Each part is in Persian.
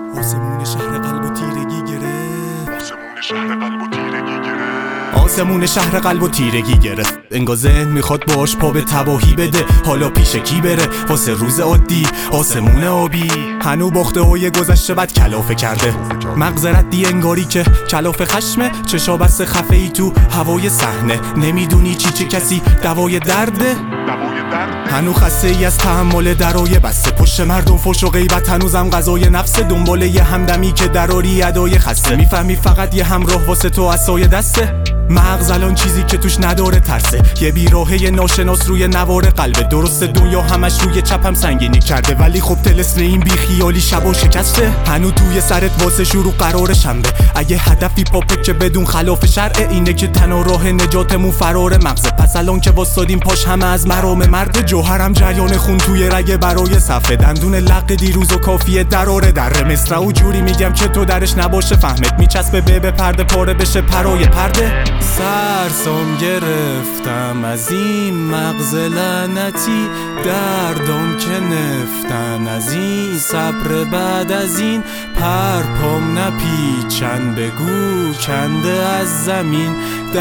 آسمون شهر قلب و تیرگی گرفت، آسمون شهر قلب و تیرگی گرفت. انگار ذهن میخواد باش پا به تباهی بده. حالا پیش کی بره واسه روز عادی؟ آسمون آبی هنو باخته های گذشته بد کلافه کرده. مغز ردی انگاری که کلافه خشمه. چشا بسته خفه ای تو هوای صحنه. نمیدونی چه کسی دوای درده. هنو خسته ای از تحمل درای بسته. پشت مردم فوش و غیبت هنوزم غذای نفسه. دنباله یه همدمی که دراری ادای خسته. میفهمی فقط یه همراه واسه تو عصای دسته. مغز الان چیزی که توش نداره ترسه. یه بیراهه ناشناس روی نوار قلبه. درست دنیا همش روی چپم سنگینی کرده، ولی خب طلسم این بیخیالی شبا شکسته. هنو توی سرت واسه شروع قرار شنبه. اگه هدفی پاپه که بدون خلاف شرعه، اینه که تنها راه نجاتمون فرار مغزه. پس الان که واسادیم پاش همه از مرام مرد. جوهرم جریان خون توی رگ برای صفه. دندون لق دیروز و کافیه دراره در مصرع و جوری میگم که تو درش نباشه. فهمت میچسبه به پرده پاره بشه پرای پرده. سرسام گرفتم از این مغز لعنتی. دردم که نفتن از این صبر بعد از این. پرپام نپیچن بگو کنده از زمین.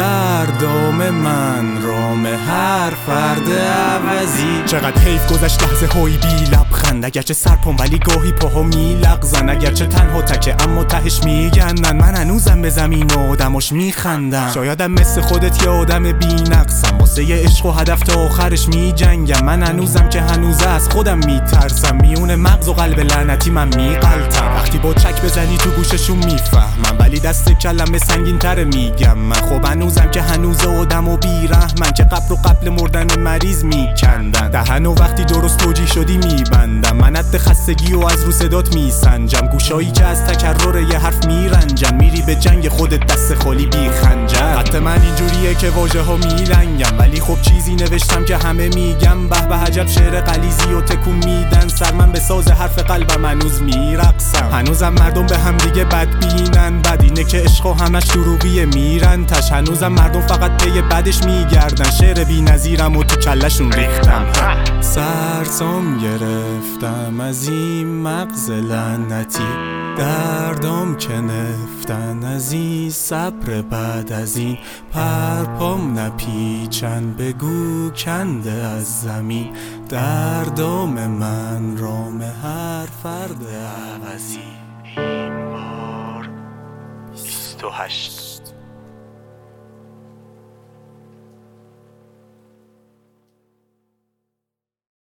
دردام من رام هر فرد عوضی. چقدر حیف گذشت لحظه های بی لبخند. اگرچه سرپام ولی گاهی پاها میلغزن. اگرچه تنها تکه اما تهش میگندن. من هنوزم به زمین و آدماش میخندم. شایدم مثل خودت یه آدم بی نقصم. واسه یه عشق و هدف تا آخرش میجنگم. من هنوزم که هنوزه از خودم میترسم. میونه مغز و قلب لعنتی من میقلتم. وقتی با چک بزنی تو گوششون میفهمم، ولی دست کلمه سنگین تره میگم من. خب هنوزم که هنوز آدم و بیرحمن، که قبر و قبل مردن مریض میکندن. دهنو وقتی درست توجیه شدی میبندم. من حد خستگی و از رو صدات میسنجم. گوشایی که از تکرر یه حرف میرنجن. میری به جنگ خودت دست خالی بی خنجر. خط من اینجوریه که واژه ها میلنگم، ولی خب چیزی نوشتم که همه میگم. به به عجب شعر غلیظی و تکون میدن سر. من به ساز حرف قلبم هنوز میرقصم. هنوزم مردم به هم دیگه بد بینن. بد اینه که عشق همش دروغیه میرن تش. هنوزم مردم فقط پی بدش میگردن. شعر بی نظیرم و تو کلشون ریختم. سرسام گرفتم از این مغز لعنتی. دردم که نفتن از این صبر بعد از این. پرپام نپیچن بگو کنده از زمین. دردم من رام هر فرد عوضی. این بار 28